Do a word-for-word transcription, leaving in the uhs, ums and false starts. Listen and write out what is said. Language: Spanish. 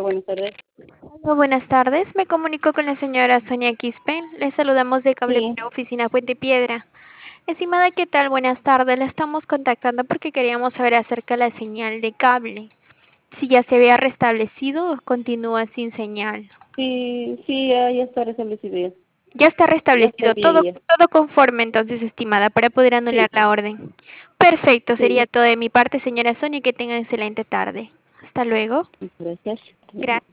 buenas tardes. Hola, buenas tardes, me comunico con la señora Sonia Quispe. Le saludamos de Cable Sí, P, Oficina Puente Piedra. Estimada, ¿qué tal? Buenas tardes, la estamos contactando porque queríamos saber acerca de la señal de cable. Si ya se había restablecido o continúa sin señal. sí, sí, ya, ya está restablecido ya. Ya está Ya está restablecido, bien todo, ya. todo conforme entonces, estimada, para poder anular Sí, la orden. Perfecto, sí. sería todo de mi parte, señora Sonia, y que tenga excelente tarde. Hasta luego. Gracias. Gracias.